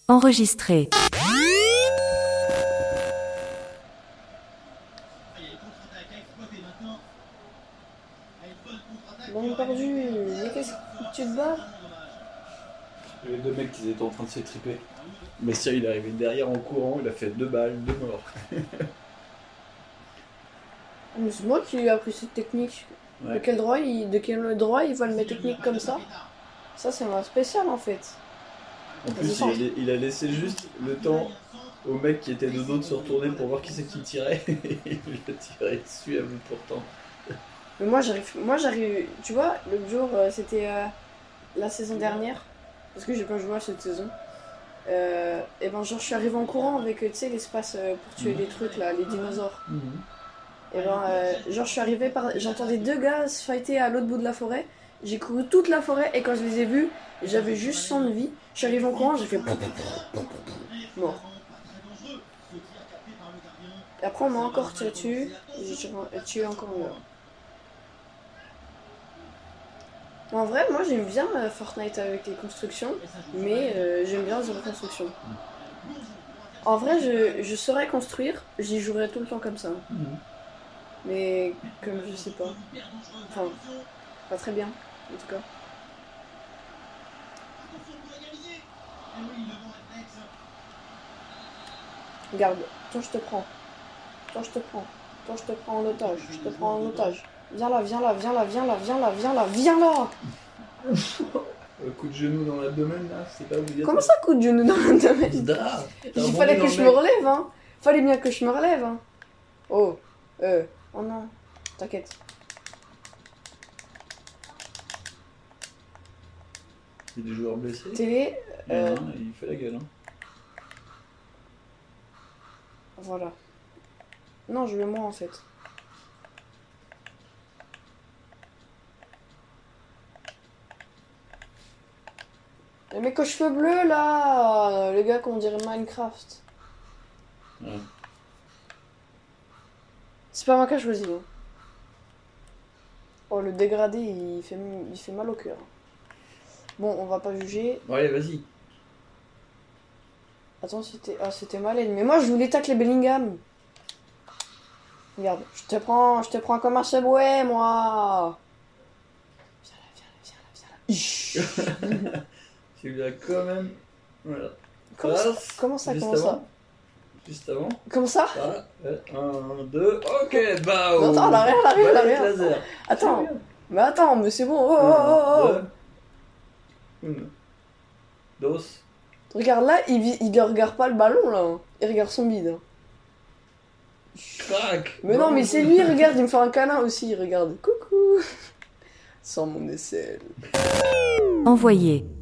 Enregistré. Bon perdu, mais qu'est-ce que tu te bats? Il y avait deux mecs qui étaient en train de se triper. Messia il est arrivé derrière en courant, il a fait 2 balles, 2 morts. Mais c'est moi qui lui ai appris cette technique. Ouais. De quel droit il vole mes techniques comme ça? Ça c'est un spécial en fait. En plus il a laissé juste le temps au mec qui était de dos de se retourner pour voir qui c'est qui tirait. Il a tiré dessus à bout portant. Mais moi j'arrive, tu vois, l'autre jour c'était la saison dernière, parce que j'ai pas joué à cette saison. Et ben genre je suis arrivé en courant avec tu sais l'espace pour tuer les trucs là, les dinosaures. Et ben genre je suis arrivé j'entendais 2 gars se fighter à l'autre bout de la forêt. J'ai couru toute la forêt et quand je les ai vus, j'avais juste 100 de vie. Je suis arrivé en courant, j'ai fait mort. Et après on m'a encore tiré dessus, j'ai tué encore mieux. En vrai, moi j'aime bien Fortnite avec les constructions, mais j'aime bien zéro construction. En vrai, je saurais construire, j'y jouerais tout le temps comme ça. Mais comme je sais pas. Enfin, pas très bien, en tout cas. Regarde, toi je te prends. Toi je te prends. Toi je te prends en otage. Je te prends en otage. Viens là, viens là, viens là, viens là, viens là, viens là, viens là. Coup de genou dans l'abdomen là, c'est pas obligatoire. Comment ça, coup de genou dans l'abdomen? Il fallait que je me relève, hein. Fallait bien que je me relève, hein. Oh non, t'inquiète. Il y a des joueurs blessés. Télé, il fait la gueule. Hein. Voilà. Non, je veux moi en fait. Les mecs aux cheveux bleus là, les gars qu'on dirait Minecraft. Ouais. C'est pas moi qui ai choisi. Hein. Oh, le dégradé il fait mal au cœur. Bon, on va pas juger. Ouais, allez, vas-y. Attends, c'était Malène. Mais moi je voulais tacler Bellingham. Regarde, je te prends comme un subway, moi. Viens là. Tu l'as quand même. Voilà. Comment ça Juste avant. Comment ça? Voilà. 1, 2, ok, bah. Attends, elle arrive. Laser. Attends, mais c'est bon. Oh. 1, 2. Regarde là, il regarde pas le ballon là. Il regarde son bide. Crac. Mais non, mais c'est lui, regarde, il me fait un câlin aussi, regarde. Coucou. Sans mon aisselle. Envoyé.